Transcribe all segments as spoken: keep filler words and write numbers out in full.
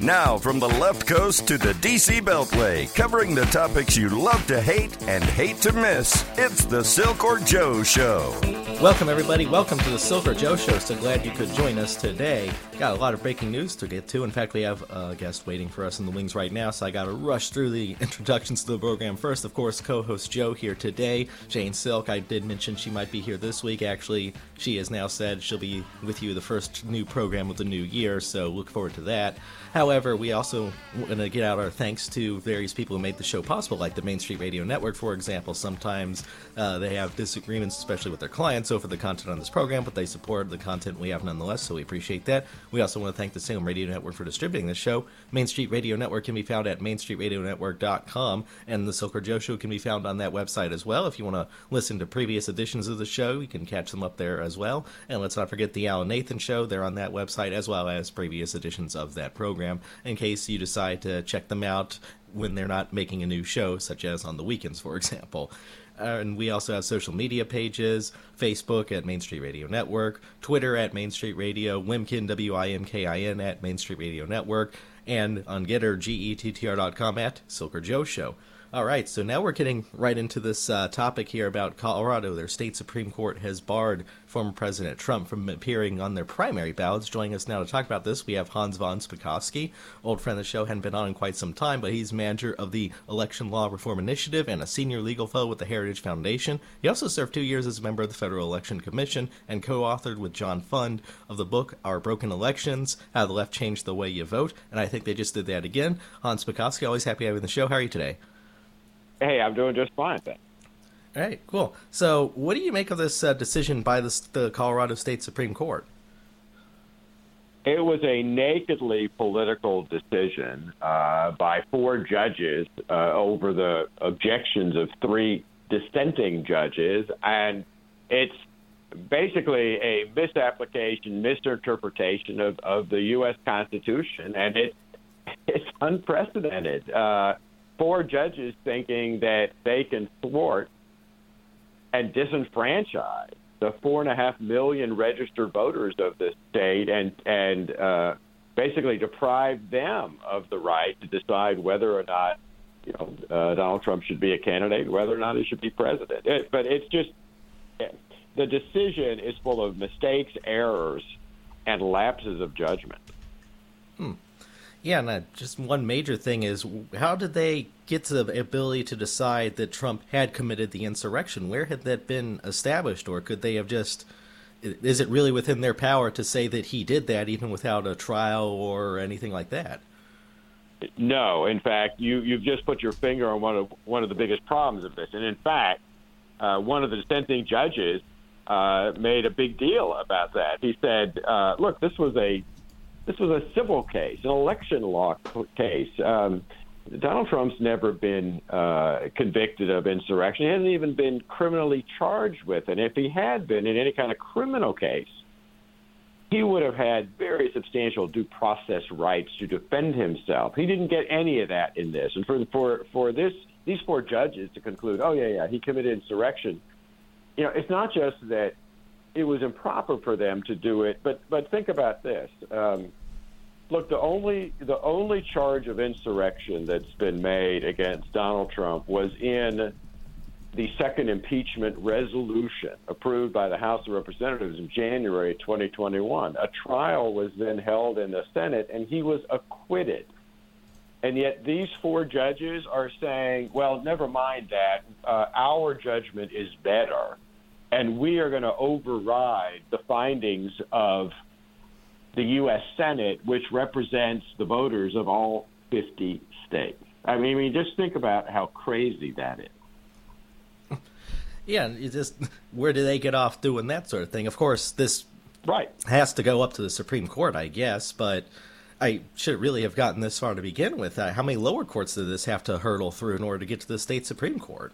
Now, from the left coast to the D C Beltway, covering the topics you love to hate and hate to miss, it's the Silk or Joe Show. Welcome, everybody. Welcome to the Silk or Joe Show. So glad you could join us today. Got a lot of breaking news to get to. In fact, we have a guest waiting for us in the wings right now, so I got to rush through the introductions to the program. First, of course, co-host Joe here today. Jane Silk, I did mention she might be here this week. Actually, she has now said she'll be with you the first new program of the new year, so look forward to that. However, we also want to get out our thanks to various people who made the show possible, like the Main Street Radio Network, for example. Sometimes uh, they have disagreements, especially with their clients, over the content on this program, but they support the content we have nonetheless, so we appreciate that. We also want to thank the Salem Radio Network for distributing this show. Main Street Radio Network can be found at main street radio network dot com, and the Silk or Joe Show can be found on that website as well. If you want to listen to previous editions of the show, you can catch them up there as well. And let's not forget the Alan Nathan Show. They're on that website, as well as previous editions of that program, in case you decide to check them out when they're not making a new show, such as on the weekends, for example. Uh, and we also have social media pages, Facebook at Main Street Radio Network, Twitter at Main Street Radio, Wimkin, W I M K I N, at Main Street Radio Network, and on Getter, G E T T R dot com at Silk or Joe Show. All right, so now we're getting right into this uh, topic here about Colorado. Their state Supreme Court has barred former President Trump from appearing on their primary ballots. Joining us now to talk about this, we have Hans von Spakovsky, old friend of the show, hadn't been on in quite some time, but he's manager of the Election Law Reform Initiative and a senior legal fellow with the Heritage Foundation. He also served two years as a member of the Federal Election Commission and co-authored with John Fund of the book Our Broken Elections, How the Left Changed the Way You Vote, and I think they just did that again. Hans Spakovsky, always happy having the show. How are you today? Hey, I'm doing just fine, thanks. All right, cool. So what do you make of this uh, decision by the, the Colorado State Supreme Court? It was a nakedly political decision uh, by four judges uh, over the objections of three dissenting judges, and it's basically a misapplication, misinterpretation of, of the U S Constitution, and it, it's unprecedented. Uh, four judges thinking that they can thwart and disenfranchise the four and a half million registered voters of the state and and uh, basically deprive them of the right to decide whether or not you know uh, Donald Trump should be a candidate, whether or not he should be president. It, but it's just the decision is full of mistakes, errors, and lapses of judgment. Hmm. Yeah, and uh, just one major thing is, how did they get to the ability to decide that Trump had committed the insurrection? Where had that been established, or could they have just, is it really within their power to say that he did that even without a trial or anything like that? No, in fact, you, you've just put your finger on one of one of the biggest problems of this. And in fact, uh, one of the dissenting judges uh, made a big deal about that. He said, uh, look, this was a This was a civil case, an election law case. Um, Donald Trump's never been uh, convicted of insurrection. He hasn't even been criminally charged with it. And if he had been in any kind of criminal case, he would have had very substantial due process rights to defend himself. He didn't get any of that in this. And for for for this these four judges to conclude, oh, yeah, yeah, he committed insurrection, you know, it's not just that it was improper for them to do it, but but think about this. Um, look, the only the only charge of insurrection that's been made against Donald Trump was in the second impeachment resolution approved by the House of Representatives in January twenty twenty-one. A trial was then held in the Senate, and he was acquitted. And yet these four judges are saying, well, never mind that. Uh, our judgment is better. And we are going to override the findings of the U S Senate, which represents the voters of all fifty states. I mean, I mean, just think about how crazy that is. Yeah, you just where do they get off doing that sort of thing? Of course, this right has to go up to the Supreme Court, I guess, but I should really have gotten this far to begin with. Uh, how many lower courts did this have to hurdle through in order to get to the state Supreme Court?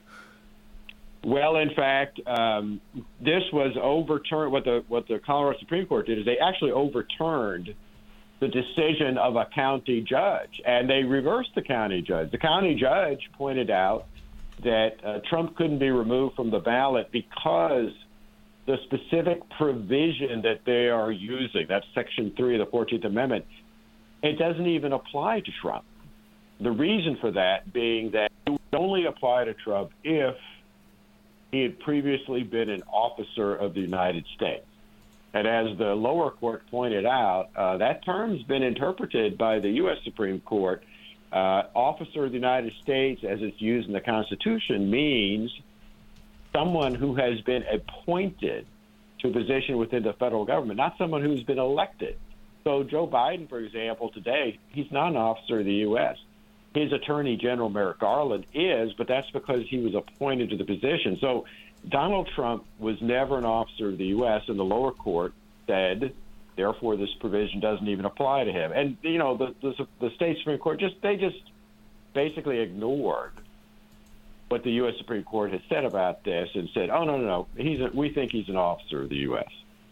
Well, in fact, um, this was overturned. What the what the Colorado Supreme Court did is they actually overturned the decision of a county judge, and they reversed the county judge. The county judge pointed out that uh, Trump couldn't be removed from the ballot because the specific provision that they are using, that's Section three of the fourteenth Amendment, it doesn't even apply to Trump. The reason for that being that it would only apply to Trump if he had previously been an officer of the United States. And as the lower court pointed out, uh, that term's been interpreted by the U S Supreme Court. Uh, officer of the United States, as it's used in the Constitution, means someone who has been appointed to a position within the federal government, not someone who's been elected. So Joe Biden, for example, today, he's not an officer of the U S. His Attorney General, Merrick Garland, is, but that's because he was appointed to the position. So Donald Trump was never an officer of the U S, and the lower court said, therefore, this provision doesn't even apply to him. And, you know, the, the, the state Supreme Court, just they just basically ignored what the U S Supreme Court has said about this and said, oh, no, no, no, he's a, we think he's an officer of the U S.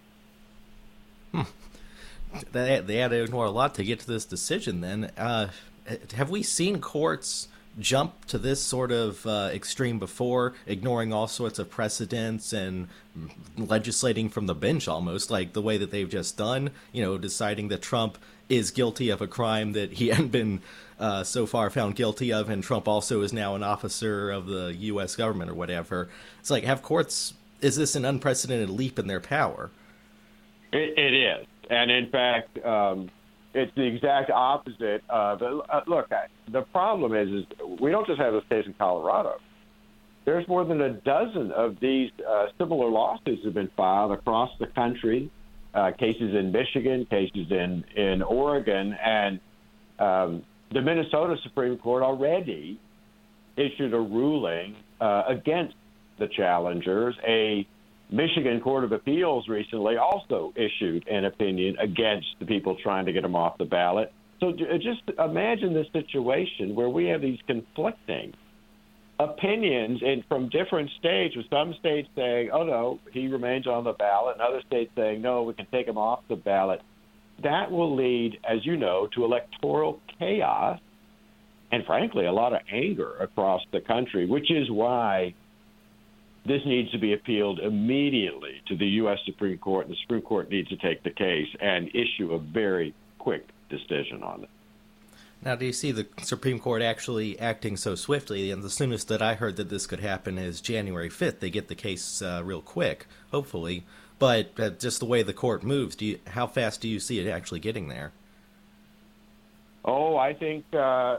Hmm. They, they had to ignore a lot to get to this decision then. Uh, have we seen courts jump to this sort of uh, extreme before, ignoring all sorts of precedents and legislating from the bench almost, like the way that they've just done, you know, deciding that Trump is guilty of a crime that he hadn't been uh, so far found guilty of, and Trump also is now an officer of the U S government or whatever. It's like, have courts, is this an unprecedented leap in their power? It, it is. And in fact, um, it's the exact opposite. Of, uh, look, I, the problem is, is we don't just have this case in Colorado. There's more than a dozen of these uh, similar lawsuits have been filed across the country, uh, cases in Michigan, cases in, in Oregon, and um, the Minnesota Supreme Court already issued a ruling uh, against the challengers. A Michigan Court of Appeals recently also issued an opinion against the people trying to get them off the ballot. So just imagine the situation where we have these conflicting opinions and from different states, with some states saying, oh, no, he remains on the ballot, and other states saying, no, we can take him off the ballot. That will lead, as you know, to electoral chaos and, frankly, a lot of anger across the country, which is why this needs to be appealed immediately to the U S Supreme Court, and the Supreme Court needs to take the case and issue a very quick decision on it. Now, do you see the Supreme Court actually acting so swiftly? And the soonest that I heard that this could happen is January fifth. They get the case uh, real quick, hopefully. But uh, just the way the court moves, do you, how fast do you see it actually getting there? Oh, I think uh,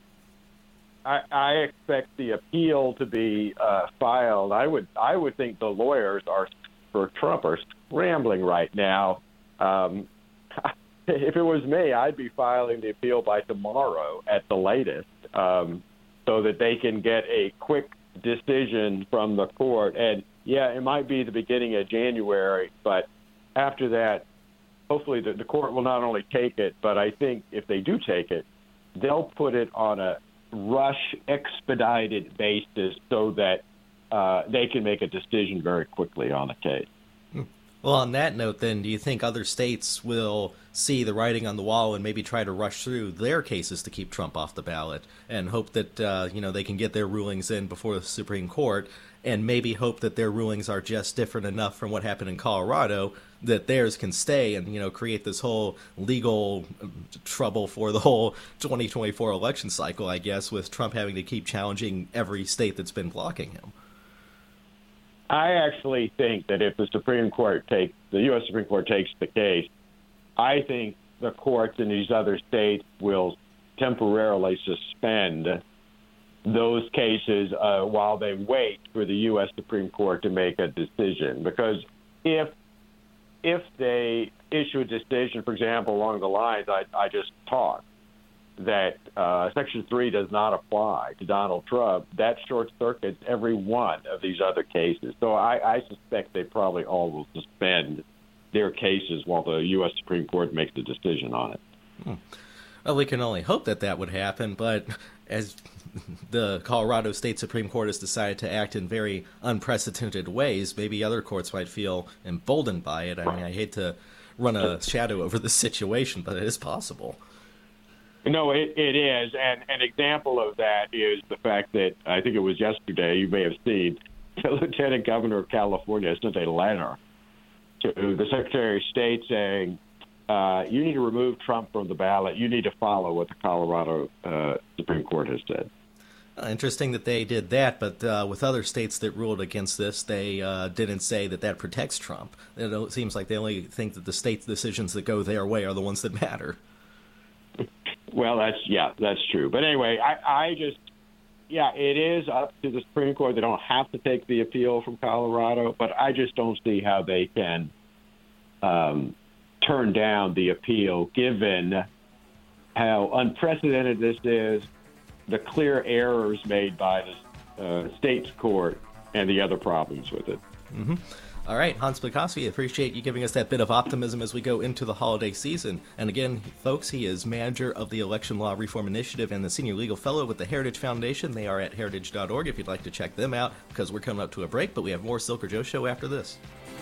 I, I expect the appeal to be uh, filed. I would I would think the lawyers are for Trump are scrambling right now. Um, if it was me, I'd be filing the appeal by tomorrow at the latest, um, so that they can get a quick decision from the court. And yeah, it might be the beginning of January, but after that, hopefully the, the court will not only take it, but I think if they do take it, they'll put it on a rush, expedited basis so that uh, they can make a decision very quickly on the case. Well, on that note, then, do you think other states will see the writing on the wall and maybe try to rush through their cases to keep Trump off the ballot and hope that uh, you know they can get their rulings in before the Supreme Court, and maybe hope that their rulings are just different enough from what happened in Colorado that theirs can stay and you know create this whole legal trouble for the whole twenty twenty-four election cycle, I guess, with Trump having to keep challenging every state that's been blocking him? I actually think that if the Supreme Court takes, the U S Supreme Court takes the case, I think the courts in these other states will temporarily suspend those cases uh, while they wait for the U S Supreme Court to make a decision. Because if if they issue a decision, for example, along the lines I, I just talked, that uh, Section three does not apply to Donald Trump, that short circuits every one of these other cases. So I, I suspect they probably all will suspend their cases while the U S Supreme Court makes a decision on it. Hmm. Well, we can only hope that that would happen, but as the Colorado State Supreme Court has decided to act in very unprecedented ways, maybe other courts might feel emboldened by it. I mean, I hate to run a shadow over the situation, but it is possible. No, it, it is. And an example of that is the fact that I think it was yesterday, you may have seen, the Lieutenant Governor of California sent a letter to the Secretary of State saying, uh, you need to remove Trump from the ballot. You need to follow what the Colorado uh, Supreme Court has said. Uh, interesting that they did that, but uh, with other states that ruled against this, they uh, didn't say that that protects Trump. It seems like they only think that the state decisions that go their way are the ones that matter. Well, that's yeah, that's true. But anyway, I, I just, yeah, it is up to the Supreme Court. They don't have to take the appeal from Colorado, but I just don't see how they can um, turn down the appeal, given how unprecedented this is, the clear errors made by the uh, state's court, and the other problems with it. Mm-hmm. All right, Hans Bukowski, appreciate you giving us that bit of optimism as we go into the holiday season. And again, folks, he is manager of the Election Law Reform Initiative and the senior legal fellow with the Heritage Foundation. They are at heritage dot org if you'd like to check them out, because we're coming up to a break, but we have more Silk or Joe Show after this.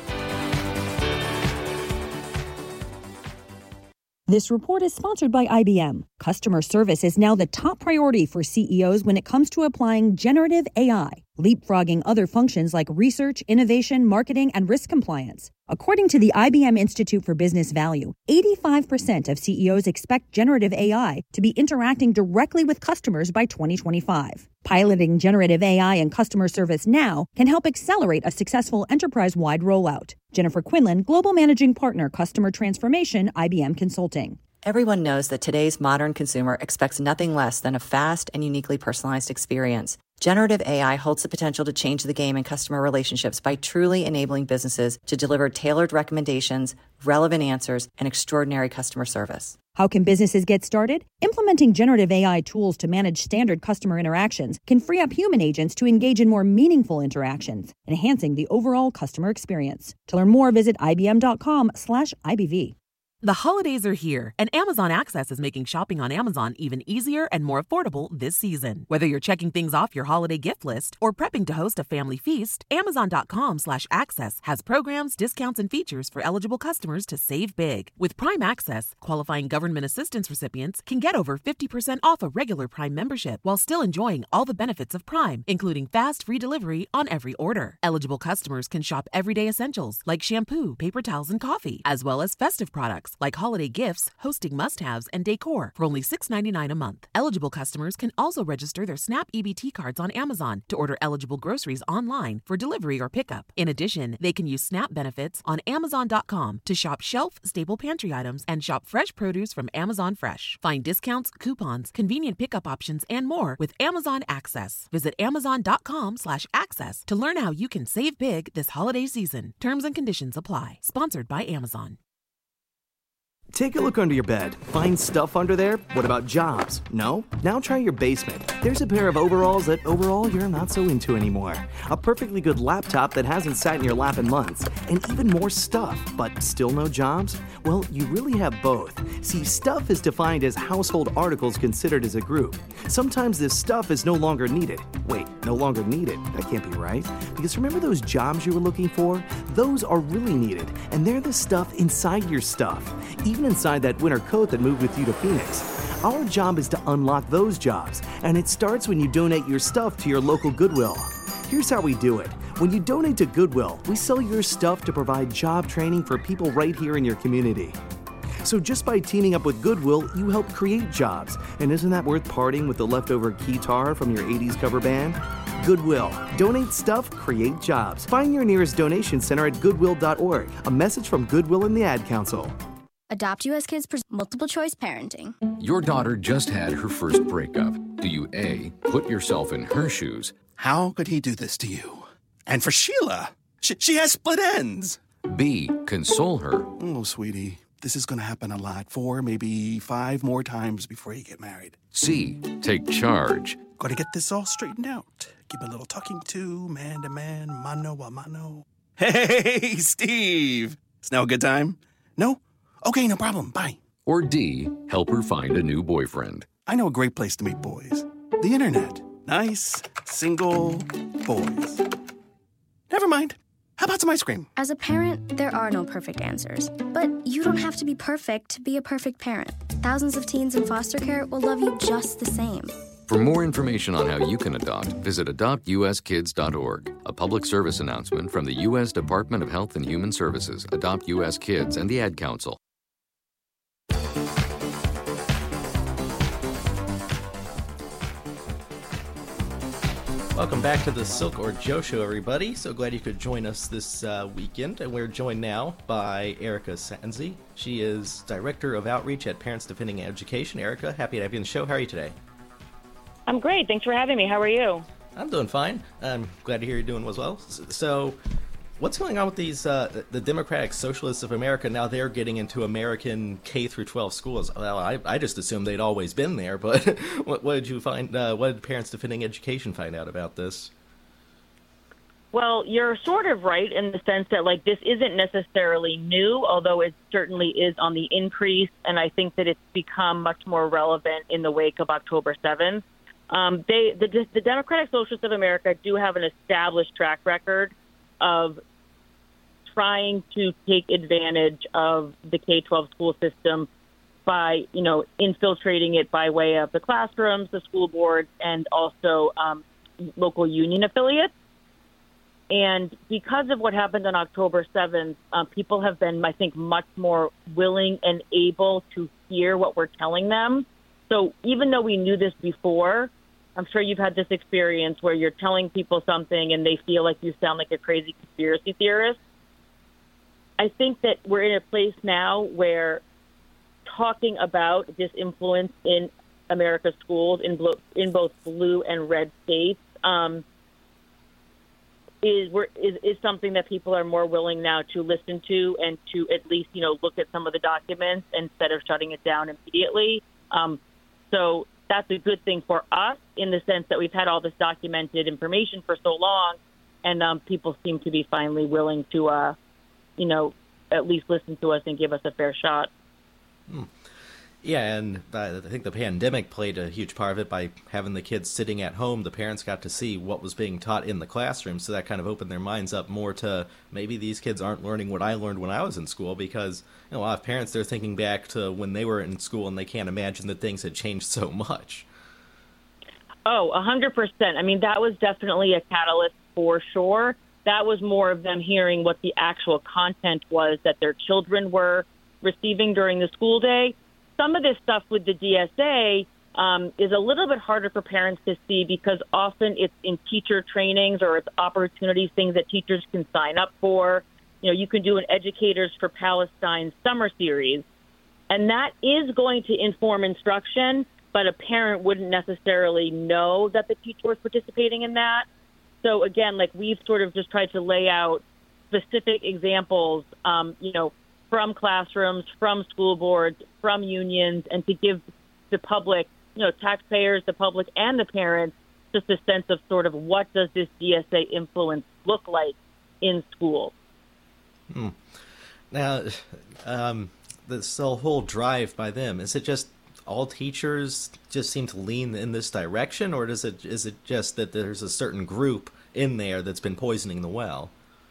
This report is sponsored by I B M. Customer service is now the top priority for C E Os when it comes to applying generative A I, leapfrogging other functions like research, innovation, marketing, and risk compliance. According to the I B M Institute for Business Value, eighty-five percent of C E Os expect generative A I to be interacting directly with customers by twenty twenty-five. Piloting generative A I in customer service now can help accelerate a successful enterprise-wide rollout. Jennifer Quinlan, Global Managing Partner, Customer Transformation, I B M Consulting. Everyone knows that today's modern consumer expects nothing less than a fast and uniquely personalized experience. Generative A I holds the potential to change the game in customer relationships by truly enabling businesses to deliver tailored recommendations, relevant answers, and extraordinary customer service. How can businesses get started? Implementing generative A I tools to manage standard customer interactions can free up human agents to engage in more meaningful interactions, enhancing the overall customer experience. To learn more, visit ibm.com slash IBV. The holidays are here, and Amazon Access is making shopping on Amazon even easier and more affordable this season. Whether you're checking things off your holiday gift list or prepping to host a family feast, Amazon.com slash access has programs, discounts, and features for eligible customers to save big. With Prime Access, qualifying government assistance recipients can get over fifty percent off a regular Prime membership while still enjoying all the benefits of Prime, including fast, free delivery on every order. Eligible customers can shop everyday essentials like shampoo, paper towels, and coffee, as well as festive products like holiday gifts, hosting must-haves, and decor for only six dollars and ninety-nine cents a month. Eligible customers can also register their SNAP E B T cards on Amazon to order eligible groceries online for delivery or pickup. In addition, they can use SNAP benefits on Amazon dot com to shop shelf-stable pantry items and shop fresh produce from Amazon Fresh. Find discounts, coupons, convenient pickup options, and more with Amazon Access. Visit Amazon.com slash access to learn how you can save big this holiday season. Terms and conditions apply. Sponsored by Amazon. Take a look under your bed. Find stuff under there? What about jobs? No? Now try your basement. There's a pair of overalls that overall you're not so into anymore. A perfectly good laptop that hasn't sat in your lap in months. And even more stuff, but still no jobs? Well, you really have both. See, stuff is defined as household articles considered as a group. Sometimes this stuff is no longer needed. Wait, no longer needed? That can't be right. Because remember those jobs you were looking for? Those are really needed, and they're the stuff inside your stuff. Even inside that winter coat that moved with you to Phoenix. Our job is to unlock those jobs, and it starts when you donate your stuff to your local Goodwill. Here's how we do it. When you donate to Goodwill, we sell your stuff to provide job training for people right here in your community. So just by teaming up with Goodwill, you help create jobs. And isn't that worth parting with the leftover guitar from your eighties cover band? Goodwill. Donate stuff, create jobs. Find your nearest donation center at goodwill dot org. A message from Goodwill and the Ad Council. Adopt U S Kids presents multiple choice parenting. Your daughter just had her first breakup. Do you A, put yourself in her shoes? How could he do this to you? And for Sheila, she, she has split ends. B, console her. Oh, sweetie, this is going to happen a lot. Four, maybe five more times before you get married. C, take charge. Got to get this all straightened out. Give a little talking to, man to man, mano a mano. Hey, Steve. It's now a good time? No? Okay, no problem. Bye. Or D, help her find a new boyfriend. I know a great place to meet boys. The internet. Nice, single boys. Never mind. How about some ice cream? As a parent, there are no perfect answers. But you don't have to be perfect to be a perfect parent. Thousands of teens in foster care will love you just the same. For more information on how you can adopt, visit adopt u s kids dot org. A public service announcement from the U S Department of Health and Human Services, Adopt U S Kids, and the Ad Council. Welcome back to the Silk or Joe Show, everybody. So glad you could join us this uh, weekend. And we're joined now by Erica Sanzi. She is Director of Outreach at Parents Defending Education. Erica, happy to have you on the show. How are you today? I'm great. Thanks for having me. How are you? I'm doing fine. I'm glad to hear you're doing as well. So, what's going on with these, uh, the Democratic Socialists of America? Now they're getting into American K through twelve schools. Well, I, I just assumed they'd always been there, but what, what did you find, uh, what did Parents Defending Education find out about this? Well, you're sort of right in the sense that, like, this isn't necessarily new, although it certainly is on the increase, and I think that it's become much more relevant in the wake of October seventh. Um, they, the, the Democratic Socialists of America do have an established track record of trying to take advantage of the K twelve school system by, you know, infiltrating it by way of the classrooms, the school boards, and also um, local union affiliates. And because of what happened on October seventh, uh, people have been, I think, much more willing and able to hear what we're telling them. So even though we knew this before, I'm sure you've had this experience where you're telling people something and they feel like you sound like a crazy conspiracy theorist. I think that we're in a place now where talking about this influence in America's schools in, blo- in both blue and red states um, is, we're, is is something that people are more willing now to listen to and to at least, you know, look at some of the documents instead of shutting it down immediately. Um, so that's a good thing for us in the sense that we've had all this documented information for so long, and um, people seem to be finally willing to, uh, you know, at least listen to us and give us a fair shot. Hmm. Yeah, and I think the pandemic played a huge part of it by having the kids sitting at home. The parents got to see what was being taught in the classroom, so that kind of opened their minds up more to maybe these kids aren't learning what I learned when I was in school, because you know, a lot of parents, they're thinking back to when they were in school and they can't imagine that things had changed so much. Oh, one hundred percent. I mean, that was definitely a catalyst for sure. That was more of them hearing what the actual content was that their children were receiving during the school day. Some of this stuff with the D S A um, is a little bit harder for parents to see because often it's in teacher trainings or it's opportunities, things that teachers can sign up for. You know, you can do an Educators for Palestine summer series, and that is going to inform instruction, but a parent wouldn't necessarily know that the teacher was participating in that. So again, like we've sort of just tried to lay out specific examples, um, you know, from classrooms, from school boards, from unions, and to give the public, you know, taxpayers, the public, and the parents just a sense of sort of what does this D S A influence look like in school. Hmm. Now, um, this whole drive by them, is it just all teachers just seem to lean in this direction, or does it is it just that there's a certain group in there that's been poisoning the well?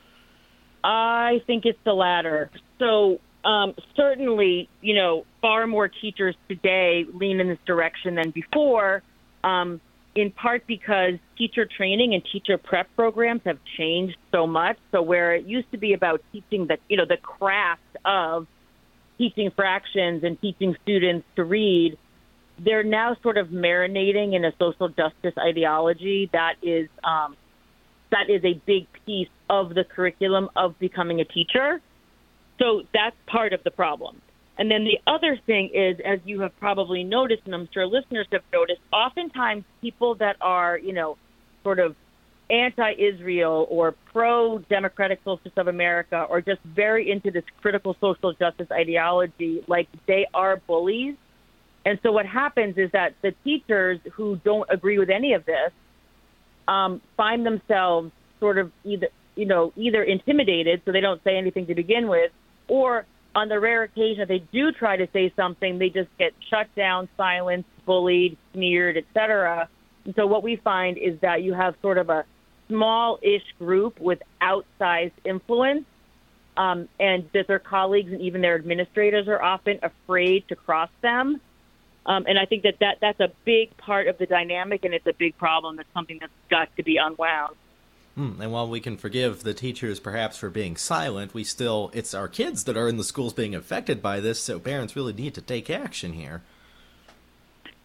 I think it's the latter. So um, certainly, you know, far more teachers today lean in this direction than before, um, in part because teacher training and teacher prep programs have changed so much. So where it used to be about teaching the, you know, the craft of teaching fractions and teaching students to read, they're now sort of marinating in a social justice ideology that is um, that is a big piece of the curriculum of becoming a teacher. So that's part of the problem. And then the other thing is, as you have probably noticed, and I'm sure listeners have noticed, oftentimes people that are, you know, sort of anti-Israel or pro-Democratic Socialists of America or just very into this critical social justice ideology, like they are bullies. And so what happens is that the teachers who don't agree with any of this um, find themselves sort of either, you know, either intimidated, so they don't say anything to begin with, or on the rare occasion that they do try to say something, they just get shut down, silenced, bullied, smeared, et cetera. And so what we find is that you have sort of a small-ish group with outsized influence, um, and that their colleagues and even their administrators are often afraid to cross them. Um, and I think that, that that's a big part of the dynamic, and it's a big problem. That's something that's got to be unwound. Hmm. And while we can forgive the teachers perhaps for being silent, we still, it's our kids that are in the schools being affected by this, so parents really need to take action here.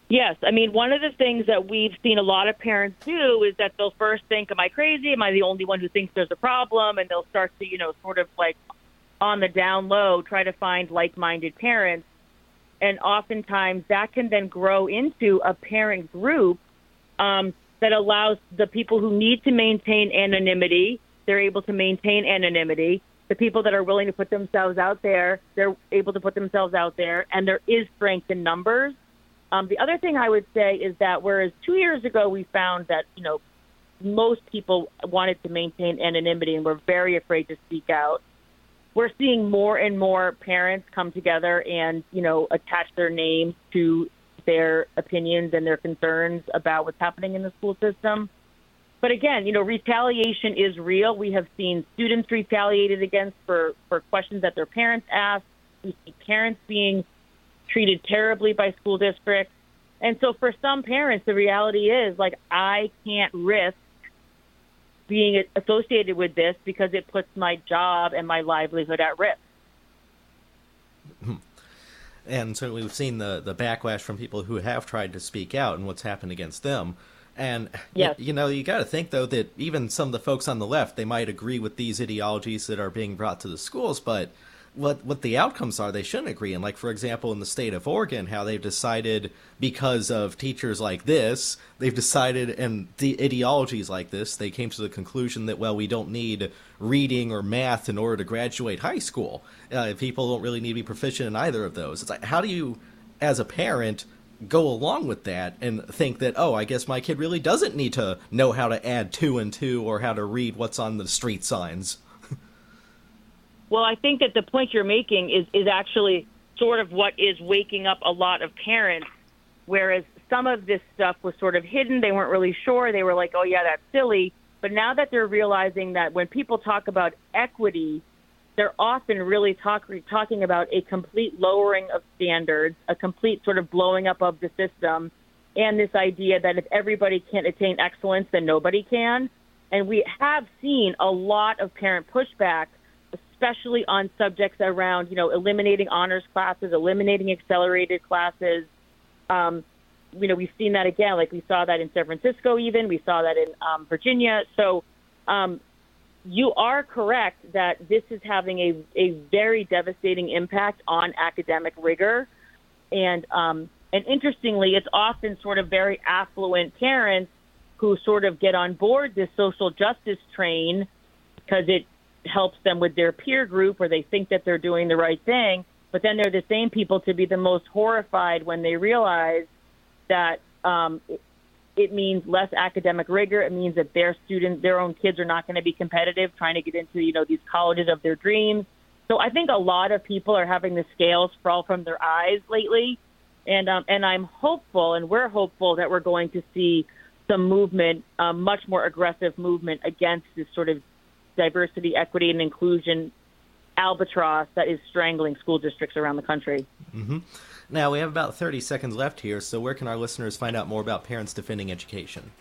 Yes. I mean, one of the things that we've seen a lot of parents do is that they'll first think, am I crazy? Am I the only one who thinks there's a problem? And they'll start to, you know, sort of like on the down low, try to find like-minded parents. And oftentimes that can then grow into a parent group um, that allows the people who need to maintain anonymity, they're able to maintain anonymity. The people that are willing to put themselves out there, they're able to put themselves out there, and there is strength in numbers. Um, the other thing I would say is that whereas two years ago we found that, you know, most people wanted to maintain anonymity and were very afraid to speak out, we're seeing more and more parents come together and, you know, attach their names to their opinions and their concerns about what's happening in the school system. But again, you know, retaliation is real. We have seen students retaliated against for, for questions that their parents asked. We see parents being treated terribly by school districts. And so for some parents, the reality is, like, I can't risk being associated with this because it puts my job and my livelihood at risk. And certainly we've seen the, the backlash from people who have tried to speak out and what's happened against them. And, yes. you, you know, you got to think, though, that even some of the folks on the left, they might agree with these ideologies that are being brought to the schools, but what what the outcomes are, they shouldn't agree. And like, for example, in the state of Oregon, how they've decided because of teachers like this, they've decided, and the ideologies like this, they came to the conclusion that, well, we don't need reading or math in order to graduate high school. Uh, people don't really need to be proficient in either of those. It's like, how do you, as a parent, go along with that and think that, oh, I guess my kid really doesn't need to know how to add two and two or how to read what's on the street signs? Well, I think that the point you're making is, is actually sort of what is waking up a lot of parents, whereas some of this stuff was sort of hidden. They weren't really sure. They were like, oh, yeah, that's silly. But now that they're realizing that when people talk about equity, they're often really talk, talking about a complete lowering of standards, a complete sort of blowing up of the system, and this idea that if everybody can't attain excellence, then nobody can. And we have seen a lot of parent pushback, especially on subjects around, you know, eliminating honors classes, eliminating accelerated classes. Um, you know, we've seen that again, like we saw that in San Francisco even. We saw that in um, Virginia. So um, you are correct that this is having a, a very devastating impact on academic rigor. And, um, and interestingly, it's often sort of very affluent parents who sort of get on board this social justice train because it helps them with their peer group or they think that they're doing the right thing, but then they're the same people to be the most horrified when they realize that um, it, it means less academic rigor. It means that their students, their own kids are not going to be competitive trying to get into, you know, these colleges of their dreams. So I think a lot of people are having the scales fall from their eyes lately. And, um, and I'm hopeful, and we're hopeful that we're going to see some movement, um, much more aggressive movement against this sort of diversity, equity, and inclusion albatross that is strangling school districts around the country. Mm-hmm. Now, we have about thirty seconds left here, so where can our listeners find out more about Parents Defending Education?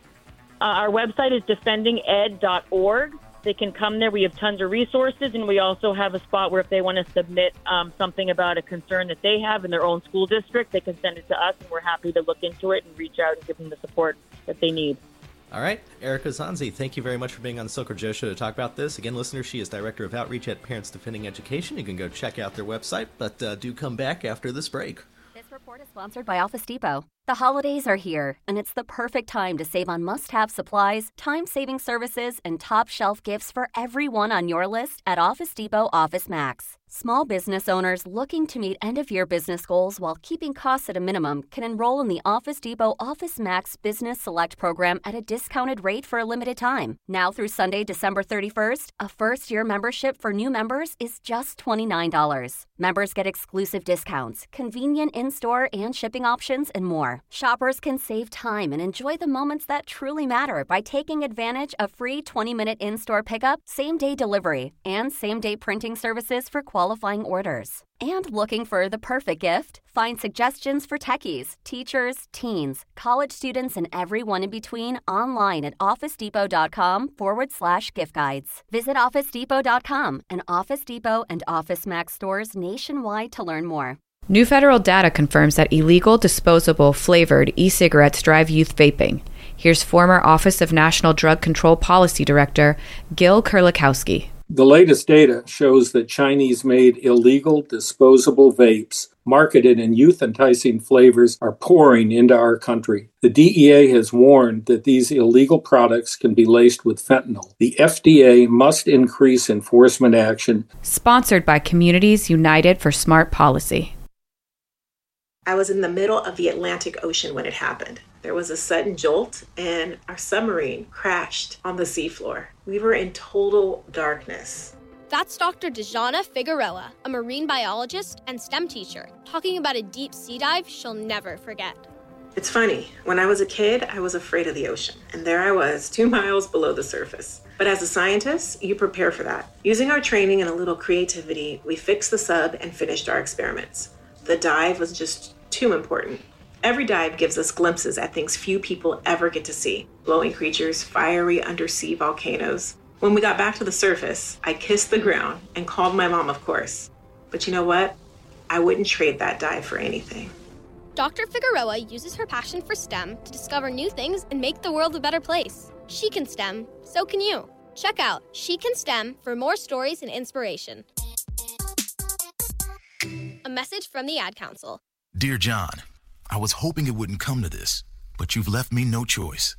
Uh, our website is defending ed dot org. They can come there. We have tons of resources, and we also have a spot where if they want to submit um, something about a concern that they have in their own school district, they can send it to us, and we're happy to look into it and reach out and give them the support that they need. All right, Erica Zanzi, thank you very much for being on the Silk or Joe Show to talk about this. Again, listeners, she is Director of Outreach at Parents Defending Education. You can go check out their website, but uh, do come back after this break. This report is sponsored by Office Depot. The holidays are here, and it's the perfect time to save on must-have supplies, time-saving services, and top-shelf gifts for everyone on your list at Office Depot Office Max. Small business owners looking to meet end-of-year business goals while keeping costs at a minimum can enroll in the Office Depot Office Max Business Select program at a discounted rate for a limited time. Now through Sunday, December thirty-first, a first-year membership for new members is just twenty-nine dollars. Members get exclusive discounts, convenient in-store and shipping options, and more. Shoppers can save time and enjoy the moments that truly matter by taking advantage of free twenty-minute in-store pickup, same-day delivery, and same-day printing services for qualifying orders. And looking for the perfect gift? Find suggestions for techies, teachers, teens, college students, and everyone in between online at OfficeDepot.com forward slash gift guides. Visit OfficeDepot dot com and Office Depot and Office Max stores nationwide to learn more. New federal data confirms that illegal, disposable, flavored e-cigarettes drive youth vaping. Here's former Office of National Drug Control Policy Director Gil Kerlikowske. The latest data shows that Chinese-made illegal disposable vapes marketed in youth-enticing flavors are pouring into our country. The D E A has warned that these illegal products can be laced with fentanyl. The F D A must increase enforcement action. Sponsored by Communities United for Smart Policy. I was in the middle of the Atlantic Ocean when it happened. There was a sudden jolt and our submarine crashed on the seafloor. We were in total darkness. That's Doctor Dejana Figueroa, a marine biologist and STEM teacher, talking about a deep sea dive she'll never forget. It's funny, when I was a kid, I was afraid of the ocean, and there I was, two miles below the surface. But as a scientist, you prepare for that. Using our training and a little creativity, we fixed the sub and finished our experiments. The dive was just too important. Every dive gives us glimpses at things few people ever get to see. Glowing creatures, fiery undersea volcanoes. When we got back to the surface, I kissed the ground and called my mom, of course. But you know what? I wouldn't trade that dive for anything. Doctor Figueroa uses her passion for STEM to discover new things and make the world a better place. She can STEM, so can you. Check out She Can STEM for more stories and inspiration. A message from the Ad Council. Dear John, I was hoping it wouldn't come to this, but you've left me no choice.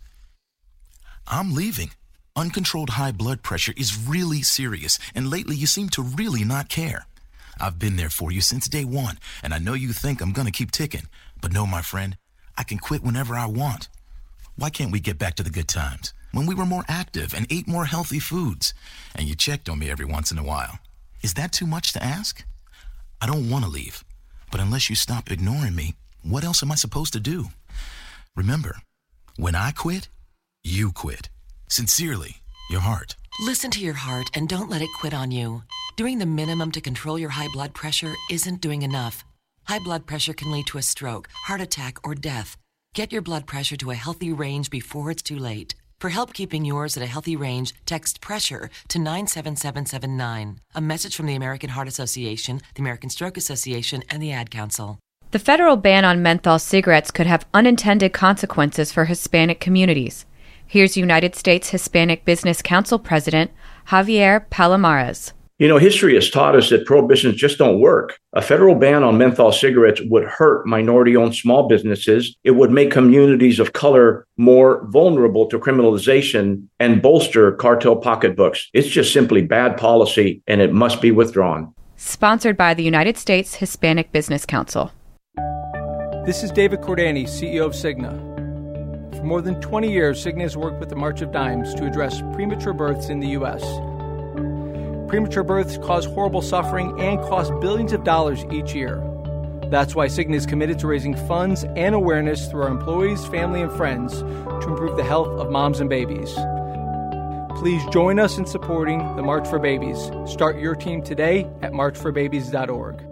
I'm leaving. Uncontrolled high blood pressure is really serious, and lately you seem to really not care. I've been there for you since day one, and I know you think I'm gonna keep ticking, but no, my friend, I can quit whenever I want. Why can't we get back to the good times, when we were more active and ate more healthy foods, and you checked on me every once in a while? Is that too much to ask? I don't want to leave, but unless you stop ignoring me, what else am I supposed to do? Remember, when I quit, you quit. Sincerely, your heart. Listen to your heart and don't let it quit on you. Doing the minimum to control your high blood pressure isn't doing enough. High blood pressure can lead to a stroke, heart attack, or death. Get your blood pressure to a healthy range before it's too late. For help keeping yours at a healthy range, text PRESSURE to nine seven seven seven nine. A message from the American Heart Association, the American Stroke Association, and the Ad Council. The federal ban on menthol cigarettes could have unintended consequences for Hispanic communities. Here's United States Hispanic Business Council President Javier Palomares. You know, history has taught us that prohibitions just don't work. A federal ban on menthol cigarettes would hurt minority-owned small businesses. It would make communities of color more vulnerable to criminalization and bolster cartel pocketbooks. It's just simply bad policy, and it must be withdrawn. Sponsored by the United States Hispanic Business Council. This is David Cordani, C E O of Cigna. For more than twenty years, Cigna has worked with the March of Dimes to address premature births in the U S Premature births cause horrible suffering and cost billions of dollars each year. That's why Cigna is committed to raising funds and awareness through our employees, family, and friends to improve the health of moms and babies. Please join us in supporting the March for Babies. Start your team today at march for babies dot org.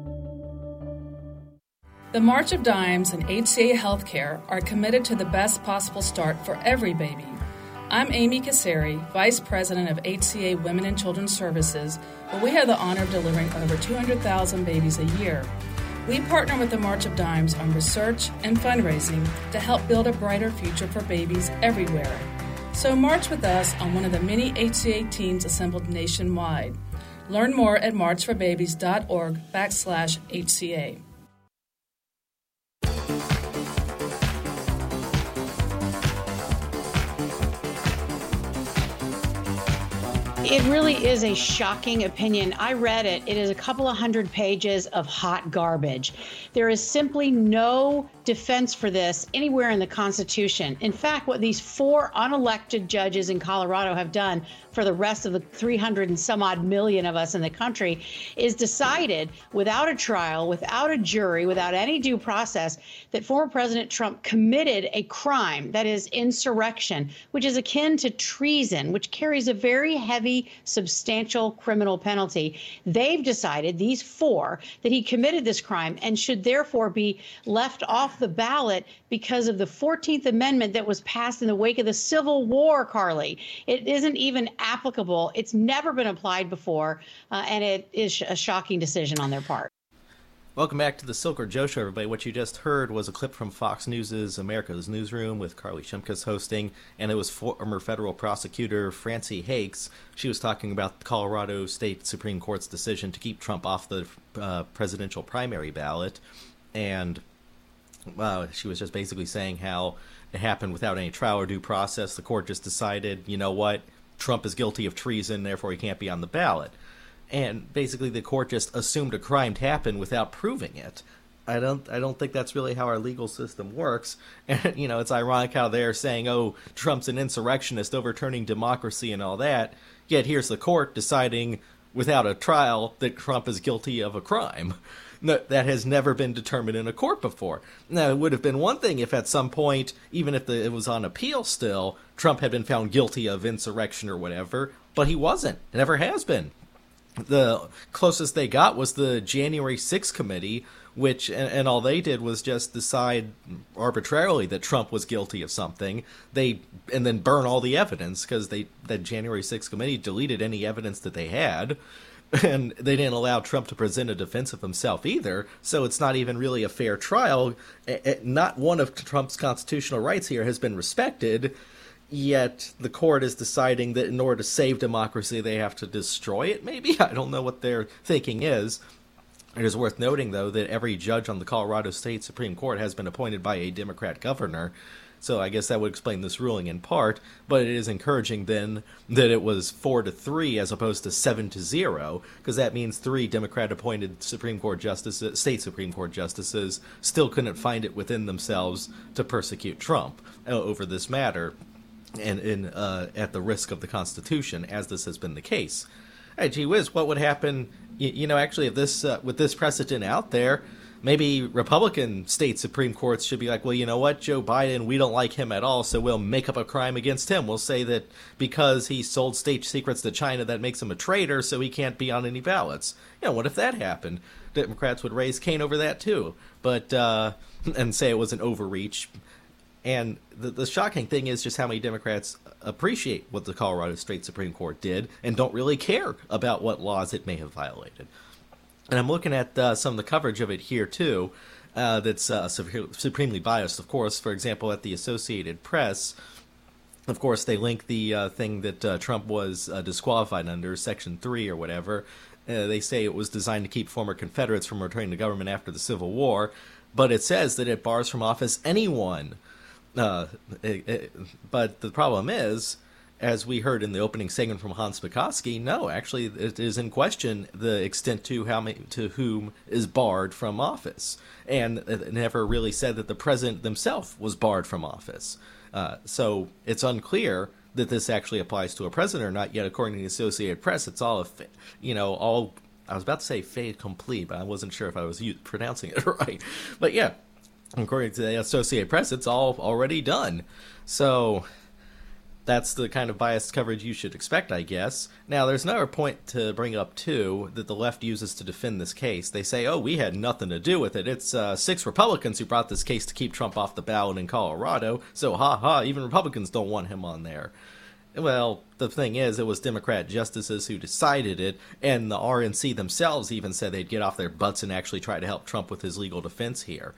The March of Dimes and H C A Healthcare are committed to the best possible start for every baby. I'm Amy Kasseri, Vice President of H C A Women and Children's Services, where we have the honor of delivering over two hundred thousand babies a year. We partner with the March of Dimes on research and fundraising to help build a brighter future for babies everywhere. So march with us on one of the many H C A teams assembled nationwide. Learn more at march for babies dot org backslash H C A. It really is a shocking opinion. I read it. It is a couple of hundred pages of hot garbage. There is simply no defense for this anywhere in the Constitution. In fact, what these four unelected judges in Colorado have done for the rest of the three hundred and some odd million of us in the country is decided without a trial, without a jury, without any due process, that former President Trump committed a crime that is insurrection, which is akin to treason, which carries a very heavy, substantial criminal penalty. They've decided, these four, that he committed this crime and should therefore be left off the ballot because of the fourteenth Amendment that was passed in the wake of the Civil War, Carly. It isn't even applicable. It's never been applied before, uh, and it is a shocking decision on their part. Welcome back to the Silver Joe Show, everybody. What you just heard was a clip from Fox News' America's Newsroom with Carly Shimkus hosting, and it was former federal prosecutor Francie Hakes. She was talking about the Colorado State Supreme Court's decision to keep Trump off the uh, presidential primary ballot, and uh, she was just basically saying how it happened without any trial or due process. The court just decided, you know what, Trump is guilty of treason, therefore he can't be on the ballot. And basically the court just assumed a crime happened without proving it. I don't I don't think that's really how our legal system works. And, you know, it's ironic how they're saying, oh, Trump's an insurrectionist, overturning democracy and all that. Yet here's the court deciding without a trial that Trump is guilty of a crime. No, that has never been determined in a court before. Now, it would have been one thing if at some point, even if the, it was on appeal still, Trump had been found guilty of insurrection or whatever, but he wasn't. It never has been. The closest they got was the January sixth committee, which, and, and all they did was just decide arbitrarily that Trump was guilty of something. They, and then burn all the evidence, because they, that January sixth committee deleted any evidence that they had, and they didn't allow Trump to present a defense of himself either, so it's not even really a fair trial. Not one of Trump's constitutional rights here has been respected. Yet the court is deciding that in order to save democracy, they have to destroy it, maybe? I don't know what their thinking is. It is worth noting, though, that every judge on the Colorado State Supreme Court has been appointed by a Democrat governor. So I guess that would explain this ruling in part. But it is encouraging, then, that it was four to three as opposed to seven to zero, because that means three Democrat-appointed Supreme Court justices, state Supreme Court justices, still couldn't find it within themselves to persecute Trump over this matter. And in uh, at the risk of the Constitution, as this has been the case. Hey, gee whiz, what would happen? You, you know, actually, if this uh, with this precedent out there, maybe Republican state Supreme Courts should be like, well, you know what, Joe Biden, we don't like him at all, so we'll make up a crime against him. We'll say that because he sold state secrets to China, that makes him a traitor, so he can't be on any ballots. You know, what if that happened? Democrats would raise Cain over that too, but uh, and say it was an overreach. And the, the shocking thing is just how many Democrats appreciate what the Colorado State Supreme Court did and don't really care about what laws it may have violated. And I'm looking at uh, some of the coverage of it here, too, uh, that's uh, su- supremely biased, of course. For example, at the Associated Press, of course, they link the uh, thing that uh, Trump was uh, disqualified under, Section three or whatever. Uh, they say it was designed to keep former Confederates from returning to government after the Civil War. But it says that it bars from office anyone. Uh, it, it, but the problem is, as we heard in the opening segment from Hans Pekoski, no, actually it is in question the extent to how many, to whom is barred from office. And it never really said that the president himself was barred from office. Uh, so it's unclear that this actually applies to a president or not, yet according to the Associated Press, it's all, a, you know, all, I was about to say fait accompli, but I wasn't sure if I was pronouncing it right. But yeah. According to the Associated Press, it's all already done. So that's the kind of biased coverage you should expect, I guess. Now, there's another point to bring up, too, that the left uses to defend this case. They say, oh, we had nothing to do with it. It's uh, six Republicans who brought this case to keep Trump off the ballot in Colorado. So, ha-ha, even Republicans don't want him on there. Well, the thing is, it was Democrat justices who decided it, and the R N C themselves even said they'd get off their butts and actually try to help Trump with his legal defense here.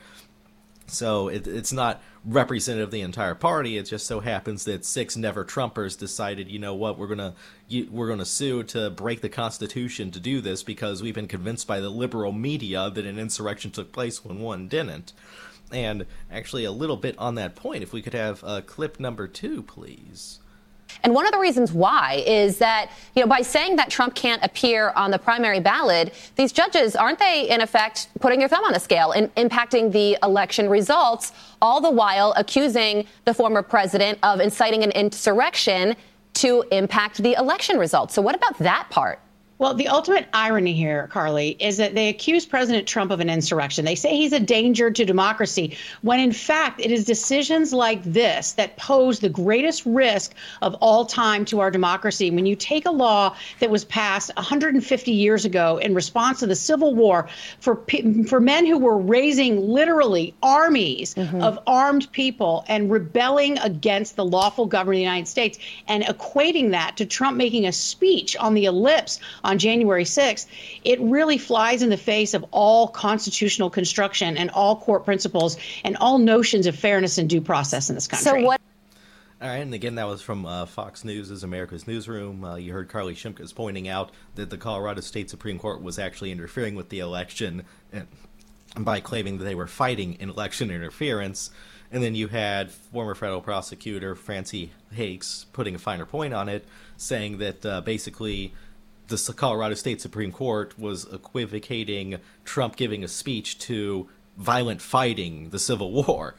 So it, it's not representative of the entire party. It just so happens that six never-Trumpers decided, you know what, we're gonna you, we're gonna sue to break the Constitution to do this because we've been convinced by the liberal media that an insurrection took place when one didn't. And actually, a little bit on that point, if we could have uh, clip number two, please. And one of the reasons why is that, you know, by saying that Trump can't appear on the primary ballot, these judges, aren't they, in effect, putting their thumb on the scale and impacting the election results, all the while accusing the former president of inciting an insurrection to impact the election results? So what about that part? Well, the ultimate irony here, Carly, is that they accuse President Trump of an insurrection. They say he's a danger to democracy, when in fact it is decisions like this that pose the greatest risk of all time to our democracy. When you take a law that was passed one hundred fifty years ago in response to the Civil War for for men who were raising literally armies mm-hmm. of armed people and rebelling against the lawful government of the United States, and equating that to Trump making a speech on the ellipse on January sixth, it really flies in the face of all constitutional construction and all court principles and all notions of fairness and due process in this country. So what? All right, and again, that was from uh, Fox News' America's Newsroom. Uh, you heard Carly Shimkus pointing out that the Colorado State Supreme Court was actually interfering with the election and, by claiming that they were fighting in election interference. And then you had former federal prosecutor Francie Hakes putting a finer point on it, saying that uh, basically the Colorado State Supreme Court was equivocating Trump giving a speech to violent fighting, the Civil War.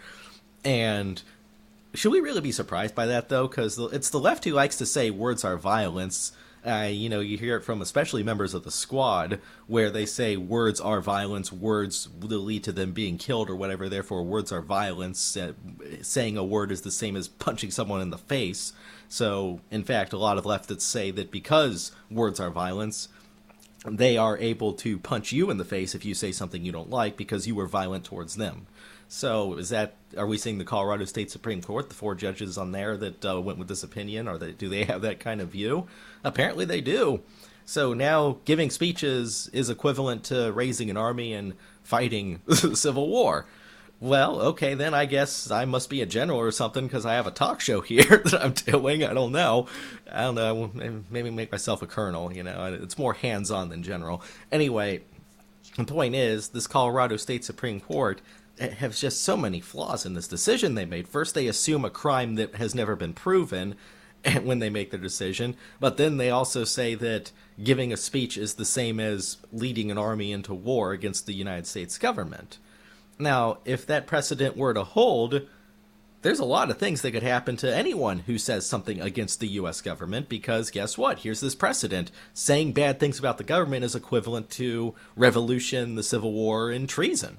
And should we really be surprised by that, though? Because it's the left who likes to say words are violence. Uh, you know, you hear it from especially members of the Squad, where they say words are violence, words will lead to them being killed or whatever, therefore words are violence. Uh, saying a word is the same as punching someone in the face. So, in fact, a lot of leftists say that because words are violence, they are able to punch you in the face if you say something you don't like because you were violent towards them. So is that, are we seeing the Colorado State Supreme Court, the four judges on there that uh, went with this opinion, or they, do they have that kind of view? Apparently they do. So now giving speeches is equivalent to raising an army and fighting the Civil War. Well, okay, then I guess I must be a general or something because I have a talk show here that I'm doing. I don't know. I don't know. Maybe make myself a colonel, you know. It's more hands-on than general. Anyway, the point is, this Colorado State Supreme Court have just so many flaws in this decision they made. First, they assume a crime that has never been proven when they make their decision, but then they also say that giving a speech is the same as leading an army into war against the United States government. Now, if that precedent were to hold, there's a lot of things that could happen to anyone who says something against the U S government, because guess what? Here's this precedent. Saying bad things about the government is equivalent to revolution, the Civil War, and treason.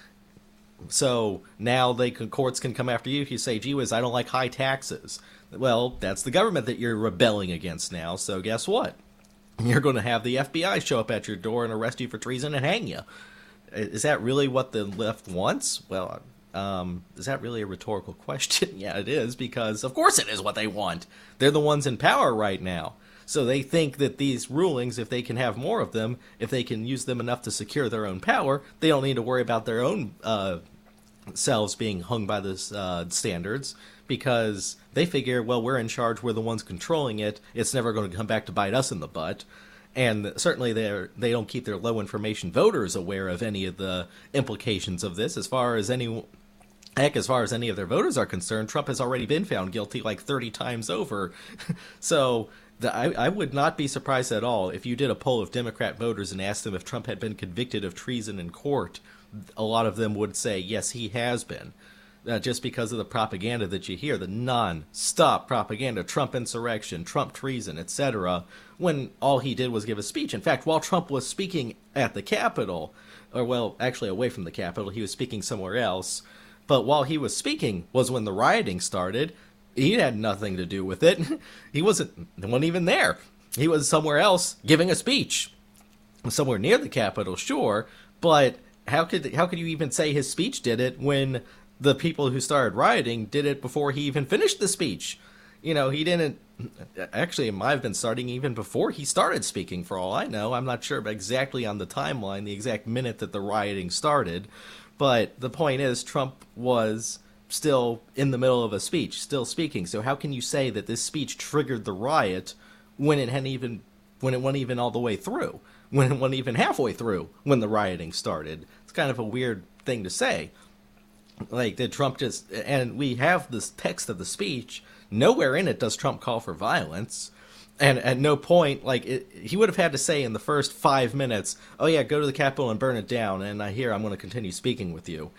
So now they can, courts can come after you if you say, gee whiz, I don't like high taxes. Well, that's the government that you're rebelling against now, so guess what? You're going to have the F B I show up at your door and arrest you for treason and hang you. Is that really what the left wants? Well, um, is that really a rhetorical question? Yeah, it is, because of course it is what they want. They're the ones in power right now. So they think that these rulings, if they can have more of them, if they can use them enough to secure their own power, they don't need to worry about their own uh, selves being hung by the uh, standards, because they figure, well, we're in charge, we're the ones controlling it, it's never going to come back to bite us in the butt. And certainly they're, they don't keep their low information voters aware of any of the implications of this. As far as any, heck, as far as any of their voters are concerned, Trump has already been found guilty like thirty times over. So the, I, I would not be surprised at all if you did a poll of Democrat voters and asked them if Trump had been convicted of treason in court. A lot of them would say, yes, he has been. Uh, just because of the propaganda that you hear, the non-stop propaganda, Trump insurrection, Trump treason, et cetera, when all he did was give a speech. In fact, while Trump was speaking at the Capitol, or well, actually away from the Capitol, he was speaking somewhere else, but while he was speaking was when the rioting started. He had nothing to do with it. He wasn't, wasn't even there. He was somewhere else giving a speech. Somewhere near the Capitol, sure, but how could how could you even say his speech did it when the people who started rioting did it before he even finished the speech? You know, he didn't, actually it might have been starting even before he started speaking, for all I know. I'm not sure exactly on the timeline, the exact minute that the rioting started, but the point is Trump was still in the middle of a speech, still speaking. So how can you say that this speech triggered the riot when it hadn't even, when it wasn't even all the way through, when it wasn't even halfway through when the rioting started? It's kind of a weird thing to say. Like, did Trump just, and we have this text of the speech, nowhere in it does Trump call for violence, and at no point, like, it, he would have had to say in the first five minutes, oh yeah, go to the Capitol and burn it down, and I hear I'm going to continue speaking with you.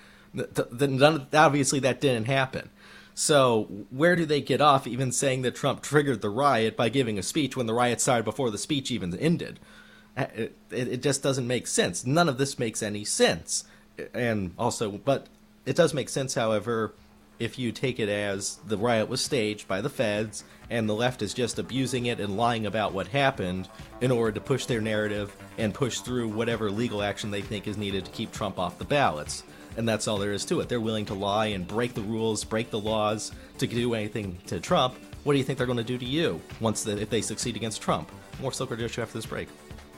Then obviously that didn't happen. So where do they get off even saying that Trump triggered the riot by giving a speech when the riot started before the speech even ended? It, it, it just doesn't make sense. None of this makes any sense. And also, but it does make sense, however, if you take it as the riot was staged by the feds and the left is just abusing it and lying about what happened in order to push their narrative and push through whatever legal action they think is needed to keep Trump off the ballots. And that's all there is to it. They're willing to lie and break the rules, break the laws to do anything to Trump. What do you think they're going to do to you once the, if they succeed against Trump? More Silver Joe Show after this break.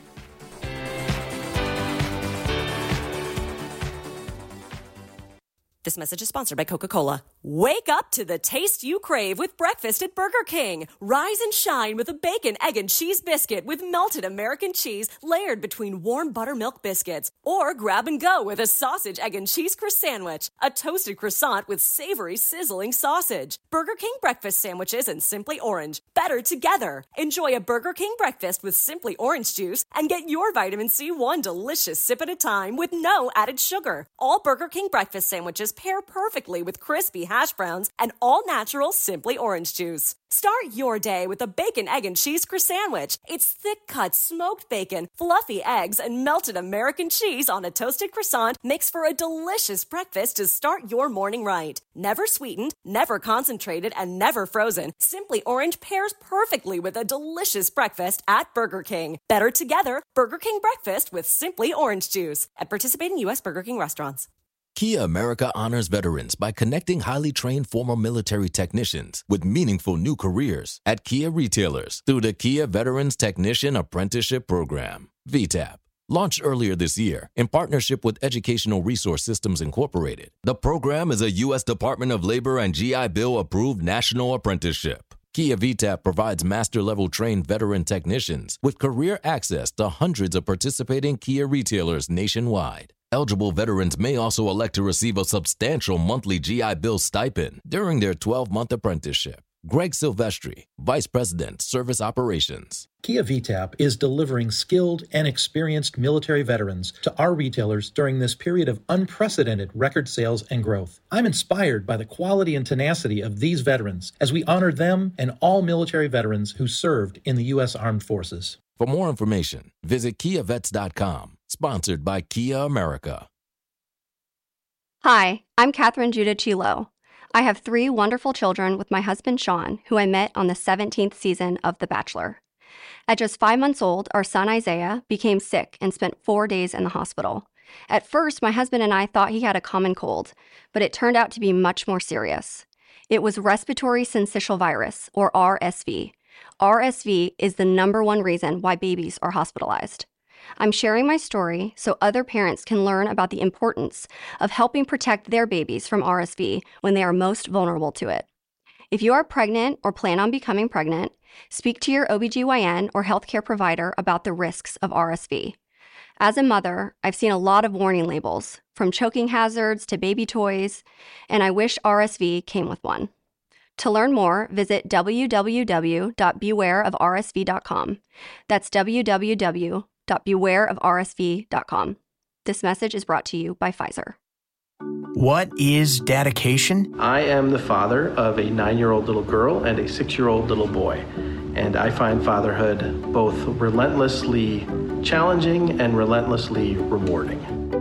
This message is sponsored by Coca-Cola. Wake up to the taste you crave with breakfast at Burger King. Rise and shine with a bacon, egg, and cheese biscuit with melted American cheese layered between warm buttermilk biscuits. Or grab and go with a sausage, egg, and cheese croissant sandwich, a toasted croissant with savory, sizzling sausage. Burger King breakfast sandwiches and Simply Orange. Better together. Enjoy a Burger King breakfast with Simply Orange juice and get your vitamin C one delicious sip at a time with no added sugar. All Burger King breakfast sandwiches pair perfectly with crispy hash browns and all-natural Simply Orange juice. Start your day with a bacon, egg, and cheese croissant sandwich. It's thick-cut smoked bacon, fluffy eggs, and melted American cheese on a toasted croissant makes for a delicious breakfast to start your morning right. Never sweetened, never concentrated, and never frozen, Simply Orange pairs perfectly with a delicious breakfast at Burger King. Better together, Burger King breakfast with Simply Orange juice at participating U S Burger King restaurants. Kia America honors veterans by connecting highly trained former military technicians with meaningful new careers at Kia retailers through the Kia Veterans Technician Apprenticeship Program, V TAP. Launched earlier this year in partnership with Educational Resource Systems Incorporated, the program is a U S Department of Labor and G I Bill approved national apprenticeship. Kia V TAP provides master-level trained veteran technicians with career access to hundreds of participating Kia retailers nationwide. Eligible veterans may also elect to receive a substantial monthly G I Bill stipend during their twelve-month apprenticeship. Greg Silvestri, Vice President, Service Operations. Kia V TAP is delivering skilled and experienced military veterans to our retailers during this period of unprecedented record sales and growth. I'm inspired by the quality and tenacity of these veterans as we honor them and all military veterans who served in the U S Armed Forces. For more information, visit kia vets dot com. Sponsored by Kia America. Hi, I'm Catherine Judah Chilo. I have three wonderful children with my husband Sean, who I met on the seventeenth season of The Bachelor. At just five months old, our son Isaiah became sick and spent four days in the hospital. At first, my husband and I thought he had a common cold, but it turned out to be much more serious. It was respiratory syncytial virus, or R S V. R S V is the number one reason why babies are hospitalized. I'm sharing my story so other parents can learn about the importance of helping protect their babies from R S V when they are most vulnerable to it. If you are pregnant or plan on becoming pregnant, speak to your O B G Y N or healthcare provider about the risks of R S V. As a mother, I've seen a lot of warning labels, from choking hazards to baby toys, and I wish R S V came with one. To learn more, visit w w w dot beware of r s v dot com. That's w w w dot beware of r s v dot com. This message is brought to you by Pfizer. What is dedication? I am the father of a nine-year-old little girl and a six-year-old little boy, and I find fatherhood both relentlessly challenging and relentlessly rewarding.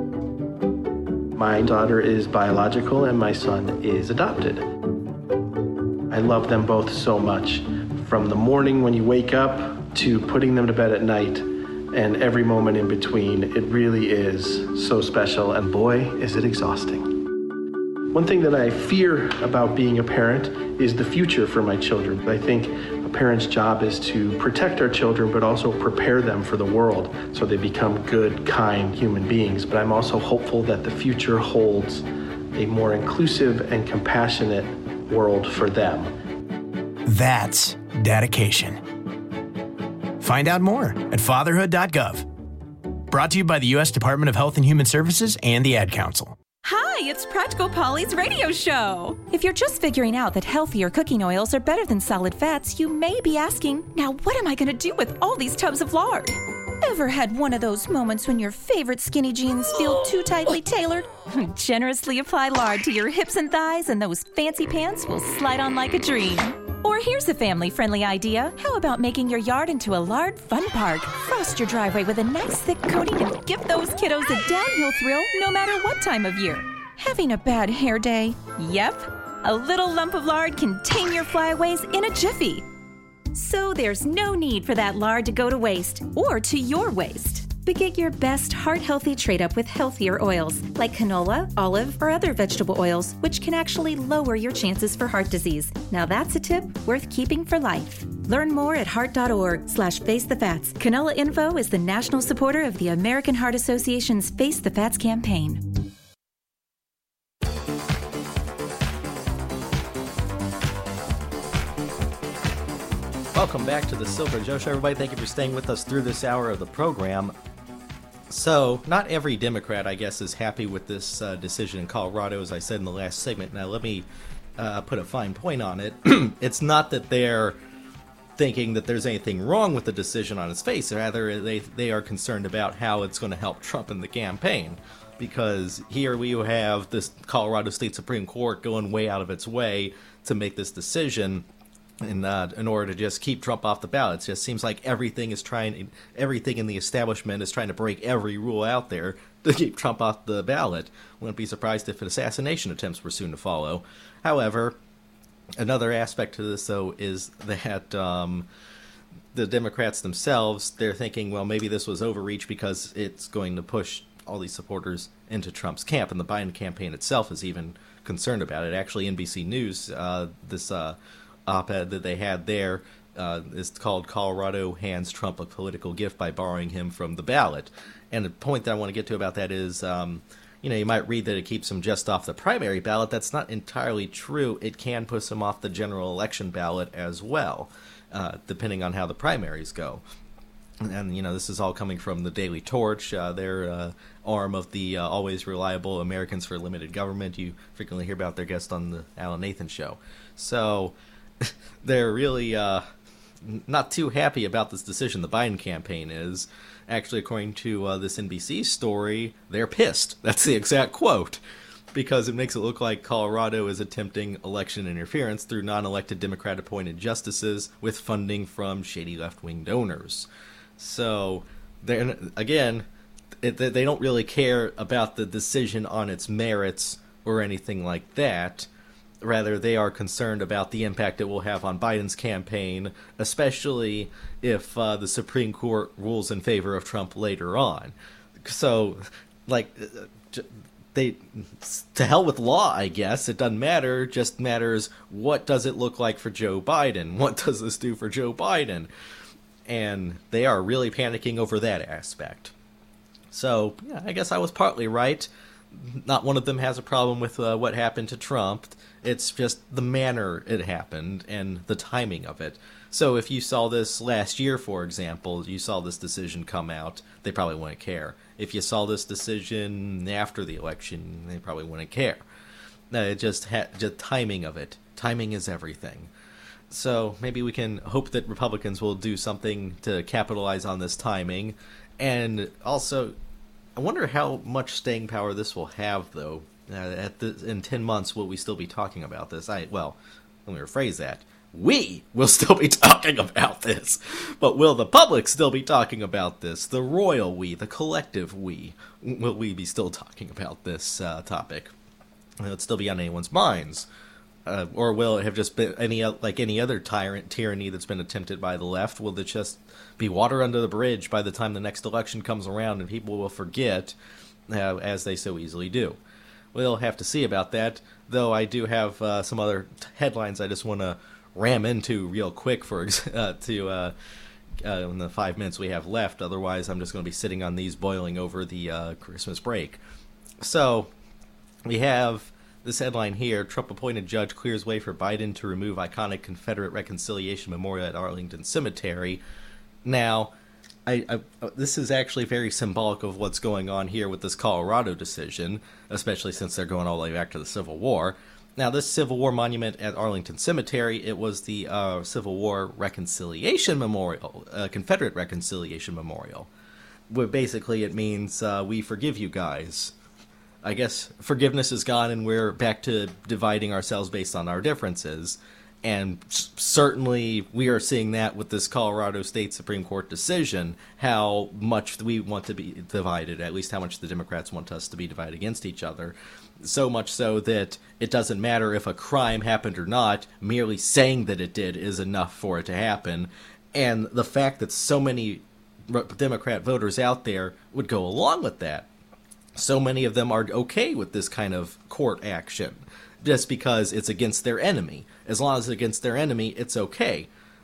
My daughter is biological and my son is adopted. I love them both so much, from the morning when you wake up to putting them to bed at night, and every moment in between. It really is so special, and boy, is it exhausting. One thing that I fear about being a parent is the future for my children. I think a parent's job is to protect our children, but also prepare them for the world so they become good, kind human beings. But I'm also hopeful that the future holds a more inclusive and compassionate world for them. That's dedication. Find out more at fatherhood dot gov. Brought to you by the U S Department of Health and Human Services and the Ad Council. Hi, it's Practical Polly's radio show. If you're just figuring out that healthier cooking oils are better than solid fats, you may be asking, now what am I going to do with all these tubs of lard? Ever had one of those moments when your favorite skinny jeans feel too tightly tailored? Generously apply lard to your hips and thighs and those fancy pants will slide on like a dream. Or here's a family-friendly idea. How about making your yard into a lard fun park? Frost your driveway with a nice thick coating and give those kiddos a downhill thrill no matter what time of year. Having a bad hair day? Yep. A little lump of lard can tame your flyaways in a jiffy. So there's no need for that lard to go to waste or to your waste. But get your best heart-healthy trade-up with healthier oils like canola, olive, or other vegetable oils, which can actually lower your chances for heart disease. Now that's a tip worth keeping for life. Learn more at heart dot org slash face the fats. Canola Info is the national supporter of the American Heart Association's Face the Fats campaign. Welcome back to the Silver Joe Show, everybody. Thank you for staying with us through this hour of the program. So, not every Democrat, I guess, is happy with this uh, decision in Colorado, as I said in the last segment. Now, let me uh, put a fine point on it. It's not that they're thinking that there's anything wrong with the decision on its face. Rather, they, they are concerned about how it's going to help Trump in the campaign. Because here we have this Colorado State Supreme Court going way out of its way to make this decision in uh, in order to just keep Trump off the ballot. It just seems like everything is trying, everything in the establishment is trying to break every rule out there to keep Trump off the ballot. Wouldn't be surprised if assassination attempts were soon to follow. However, another aspect to this, though, is that um, the Democrats themselves, they're thinking, well, maybe this was overreach because it's going to push all these supporters into Trump's camp, and the Biden campaign itself is even concerned about it. Actually, N B C News, uh, this uh, op-ed that they had there uh, is called "Colorado Hands Trump a Political Gift by Borrowing Him from the Ballot." And the point that I want to get to about that is, um, you know, you might read that it keeps him just off the primary ballot. That's not entirely true. It can push him off the general election ballot as well, uh, depending on how the primaries go. And, you know, this is all coming from the Daily Torch, uh, their uh, arm of the uh, always reliable Americans for Limited Government. You frequently hear about their guest on the Alan Nathan Show. So they're really uh, not too happy about this decision. The Biden campaign is. Actually, according to uh, this N B C story, they're pissed. That's the exact quote. Because it makes it look like Colorado is attempting election interference through non-elected Democrat-appointed justices with funding from shady left-wing donors. So, again, it, they don't really care about the decision on its merits or anything like that. Rather, they are concerned about the impact it will have on Biden's campaign, especially if uh, the Supreme Court rules in favor of Trump later on. So, like, they to hell with law, I guess. It doesn't matter. It just matters what does it look like for Joe Biden? What does this do for Joe Biden? And they are really panicking over that aspect. So, yeah, I guess I was partly right. Not one of them has a problem with uh, what happened to Trump. It's just the manner it happened and the timing of it. So if you saw this last year, for example, you saw this decision come out, they probably wouldn't care. If you saw this decision after the election, they probably wouldn't care. No, it just had just timing of it. Timing is everything. So maybe we can hope that Republicans will do something to capitalize on this timing. And also, I wonder how much staying power this will have, though. Uh, at the, in ten months, will we still be talking about this? I Well, let me rephrase that. We will still be talking about this. But will the public still be talking about this? The royal we, the collective we. Will we be still talking about this uh, topic? Will it still be on anyone's minds? Uh, or will it have just been any like any other tyrant tyranny that's been attempted by the left? Will it just be water under the bridge by the time the next election comes around and people will forget, uh, as they so easily do? We'll have to see about that, though I do have uh, some other headlines I just want to ram into real quick for uh, to uh, uh, in the five minutes we have left. Otherwise, I'm just going to be sitting on these boiling over the uh, Christmas break. So, we have this headline here: Trump-appointed judge clears way for Biden to remove iconic Confederate Reconciliation Memorial at Arlington Cemetery. Now, I, I, this is actually very symbolic of what's going on here with this Colorado decision, especially since they're going all the way back to the Civil War. Now, this Civil War monument at Arlington Cemetery, it was the uh, Civil War Reconciliation Memorial, uh, Confederate Reconciliation Memorial. Where basically it means, uh, we forgive you guys. I guess forgiveness is gone and we're back to dividing ourselves based on our differences. And certainly we are seeing that with this Colorado State Supreme Court decision, how much we want to be divided, at least how much the Democrats want us to be divided against each other. So much so that it doesn't matter if a crime happened or not, merely saying that it did is enough for it to happen. And the fact that so many Democrat voters out there would go along with that, so many of them are okay with this kind of court action, just because it's against their enemy. As long as it's against their enemy, it's okay.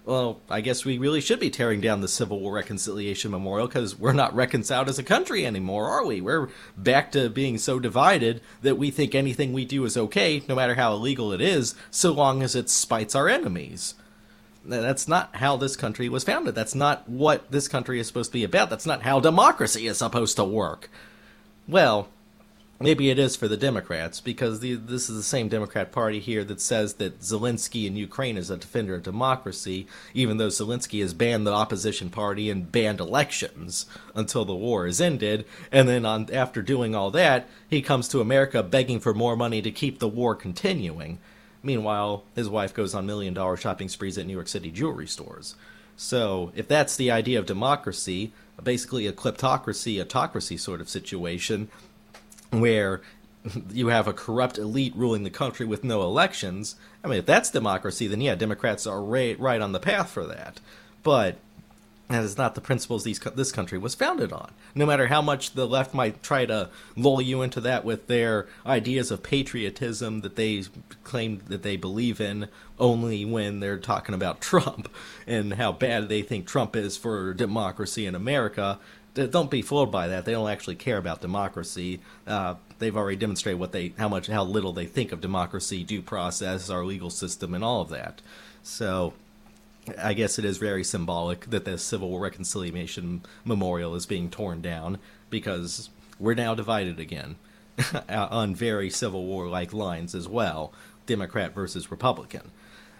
well, I guess we really should be tearing down the Civil War Reconciliation Memorial because we're not reconciled as a country anymore, are we? We're back to being so divided that we think anything we do is okay, no matter how illegal it is, so long as it spites our enemies. That's not how this country was founded. That's not what this country is supposed to be about. That's not how democracy is supposed to work. Well, maybe it is for the Democrats, because the, this is the same Democrat Party here that says that Zelensky in Ukraine is a defender of democracy, even though Zelensky has banned the opposition party and banned elections until the war is ended. And then on, after doing all that, he comes to America begging for more money to keep the war continuing. Meanwhile, his wife goes on million-dollar shopping sprees at New York City jewelry stores. So if that's the idea of democracy, basically a kleptocracy, autocracy sort of situation, where you have a corrupt elite ruling the country with no elections. I mean, if that's democracy, then yeah, Democrats are right, right on the path for that. But that is not the principles these, this country was founded on. No matter how much the left might try to lull you into that with their ideas of patriotism that they claim that they believe in only when they're talking about Trump and how bad they think Trump is for democracy in America. Don't be fooled by that. They don't actually care about democracy. Uh, they've already demonstrated what they, how much, how little they think of democracy, due process, our legal system, and all of that. So, I guess it is very symbolic that the Civil War Reconciliation Memorial is being torn down, because we're now divided again on very Civil War-like lines as well, Democrat versus Republican.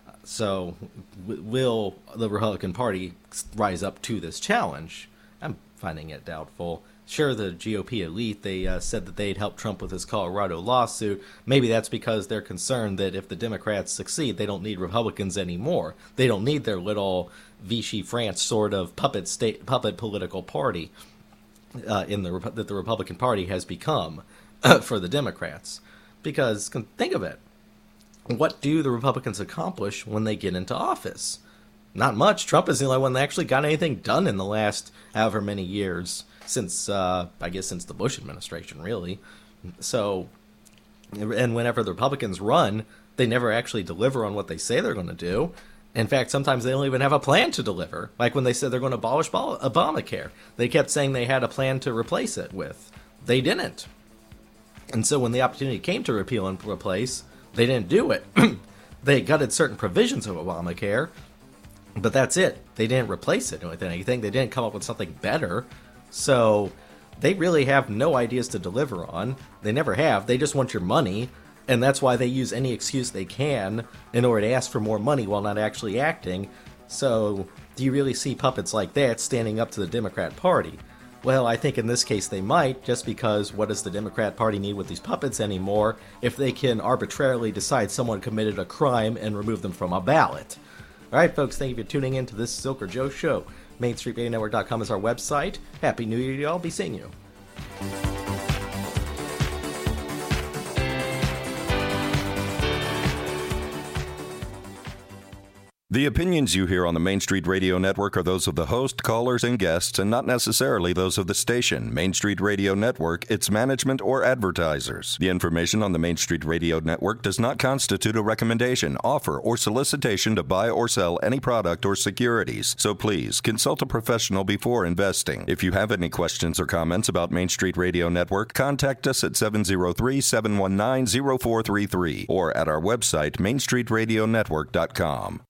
So, w- will the Republican Party rise up to this challenge? I'm finding it doubtful. Sure, the G O P elite, they uh, said that they'd help Trump with his Colorado lawsuit. Maybe that's because they're concerned that if the Democrats succeed, they don't need Republicans anymore. They don't need their little Vichy France sort of puppet state, puppet political party uh, in the that the Republican Party has become uh, for the Democrats. Because, think of it, what do the Republicans accomplish when they get into office? Not much. Trump is the only one that actually got anything done in the last however many years since, uh, I guess, since the Bush administration, really. So, and whenever the Republicans run, they never actually deliver on what they say they're going to do. In fact, sometimes they don't even have a plan to deliver. Like when they said they're going to abolish Obamacare, they kept saying they had a plan to replace it with. They didn't. And so when the opportunity came to repeal and replace, they didn't do it. They gutted certain provisions of Obamacare, but that's it. They didn't replace it with anything. They didn't come up with something better. So they really have no ideas to deliver on. They never have. They just want your money. And that's why they use any excuse they can in order to ask for more money while not actually acting. So do you really see puppets like that standing up to the Democrat Party? Well, I think in this case they might, just because what does the Democrat Party need with these puppets anymore if they can arbitrarily decide someone committed a crime and remove them from a ballot? All right, folks, thank you for tuning in to this Silker Joe show. Main Street Radio Network dot com is our website. Happy New Year to y'all. Be seeing you. The opinions you hear on the Main Street Radio Network are those of the host, callers, and guests, and not necessarily those of the station, Main Street Radio Network, its management, or advertisers. The information on the Main Street Radio Network does not constitute a recommendation, offer, or solicitation to buy or sell any product or securities. So please, consult a professional before investing. If you have any questions or comments about Main Street Radio Network, contact us at seven oh three, seven one nine, oh four three three or at our website, main street radio network dot com.